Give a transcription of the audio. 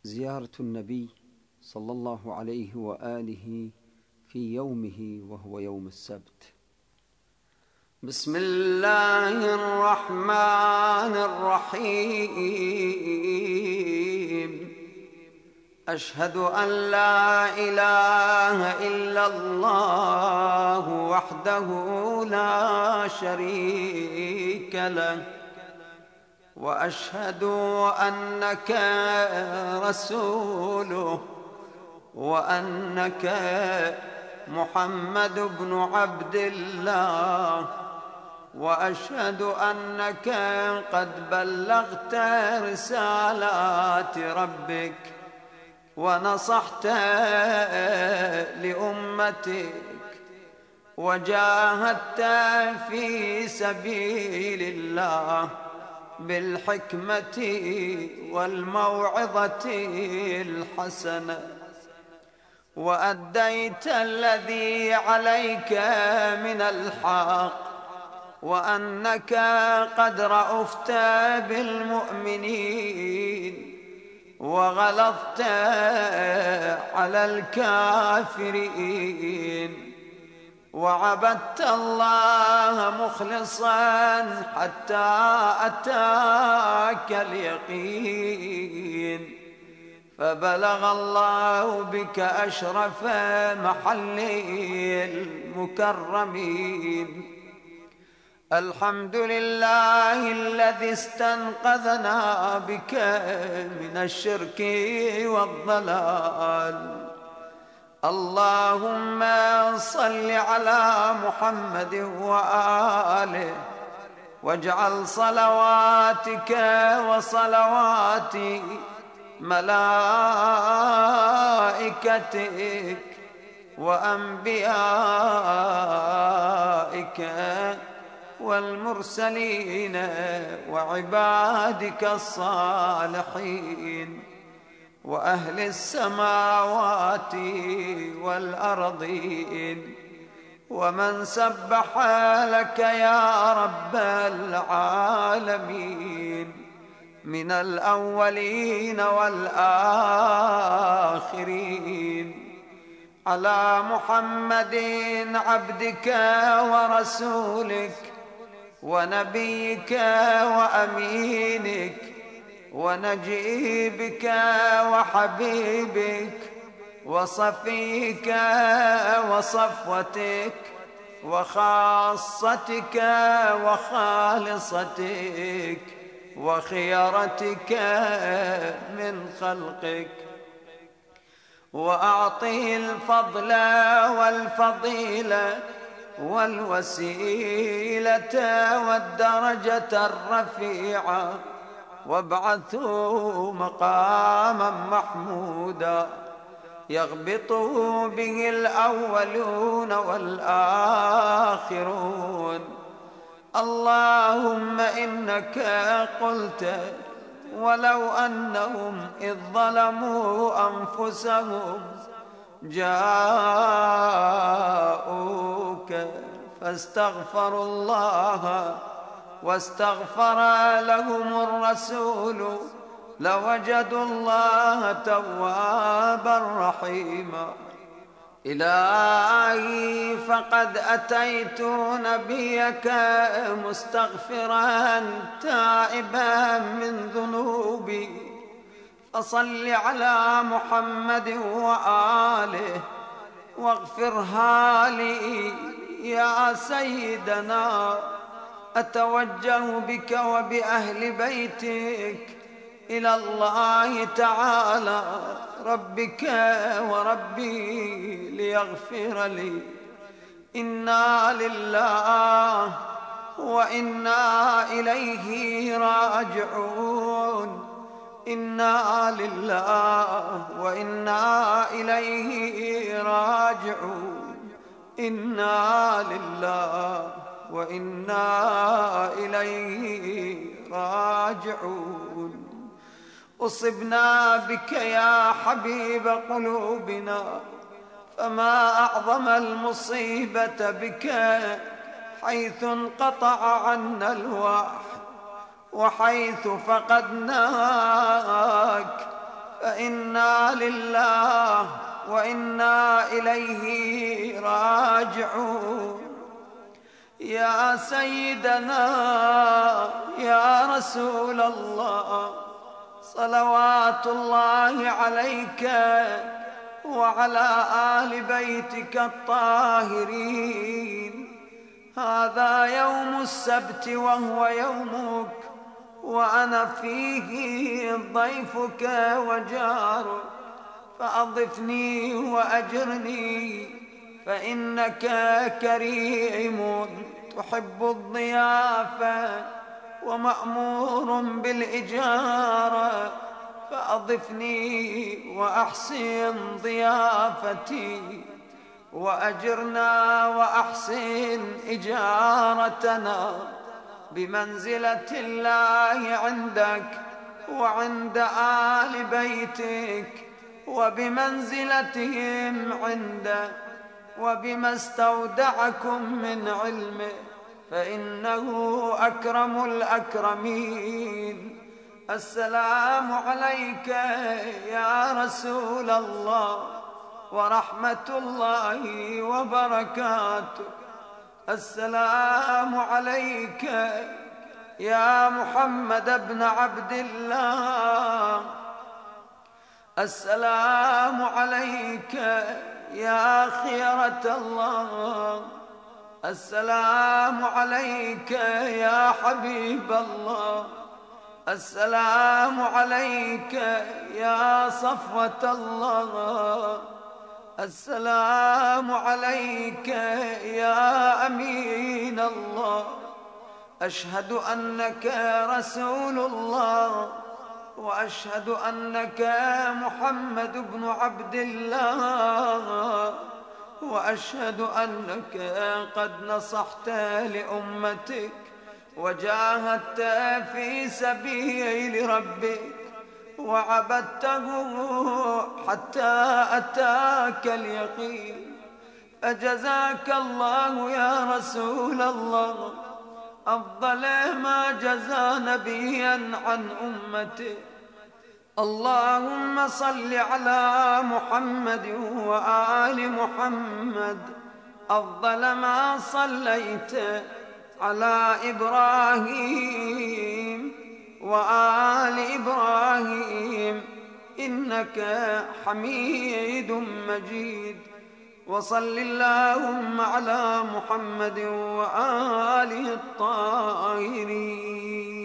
زيارة النبي صلى الله عليه وآله في يومه وهو يوم السبت. بسم الله الرحمن الرحيم. أشهد أن لا إله إلا الله وحده لا شريك له، وأشهد أنك رسوله، وأنك محمد بن عبد الله، وأشهد أنك قد بلغت رسالات ربك ونصحت لأمتك وجاهدت في سبيل الله بالحكمة والموعظة الحسنة، وأديت الذي عليك من الحق، وأنك قد رأفت بالمؤمنين وغلظت على الكافرين، وعبدت الله مخلصا حتى أتاك اليقين، فبلغ الله بك أشرف محل المكرمين. الحمد لله الذي استنقذنا بك من الشرك والضلال. اللهم صل على محمد وآله، واجعل صلواتك وصلوات ملائكتك وأنبيائك والمرسلين وعبادك الصالحين وأهل السماوات والأرضين ومن سبح لك يا رب العالمين من الأولين والآخرين، على محمد عبدك ورسولك ونبيك وأمينك ونجيبك وحبيبك وصفيك وصفوتك وخاصتك وخالصتك وخيرتك من خلقك، وأعطه الفضل والفضيلة والوسيلة والدرجة الرفيعة، وابعثه مقاما محمودا يغبط به الأولون والآخرون. اللهم إنك قلت: ولو أنهم إذ ظلموا أنفسهم جاءوك فاستغفروا الله واستغفر لهم الرسول لوجدوا الله توابا رحيما. إلهي فقد أتيت نبيك مستغفرا تائبا من ذنوبي، فصل على محمد وآله واغفرها لي يا سيدنا. أتوجه بك وبأهل بيتك إلى الله تعالى ربك وربي ليغفر لي. إنا لله وإنا إليه راجعون. إنا لله وإنا إليه راجعون. إنا لله وإنا إليه راجعون. أصبنا بك يا حبيب قلوبنا، فما أعظم المصيبة بك، حيث انقطع عنا الوحي وحيث فقدناك فإنا لله وإنا إليه راجعون. يا سيدنا يا رسول الله، صلوات الله عليك وعلى آل بيتك الطاهرين. هذا يوم السبت وهو يومك، وأنا فيه ضيفك وجارك، فأضفني وأجرني، فإنك كريم تحب الضيافة ومأمور بالإجارة، فأضفني وأحسن ضيافتي، وأجرنا وأحسن إجارتنا بمنزلة الله عندك وعند آل بيتك، وبمنزلتهم عندك، وبما استودعكم من علمه، فإنه أكرم الأكرمين. السلام عليك يا رسول الله ورحمة الله وبركاته. السلام عليك يا محمد بن عبد الله. السلام عليك يا خيرة الله. السلام عليك يا حبيب الله. السلام عليك يا صفوة الله. السلام عليك يا أمين الله. أشهد أنك رسول الله، وأشهد أنك محمد بن عبد الله، وأشهد أنك قد نصحت لأمتك وجاهدت في سبيل ربك وعبدته حتى أتاك اليقين، فجزاك الله يا رسول الله أفضل ما جزى نبيا عن أمته. اللهم صل على محمد وآل محمد أفضل ما صليت على إبراهيم وآل إبراهيم إنك حميد مجيد. وصل اللهم على محمد وآله الطاهرين.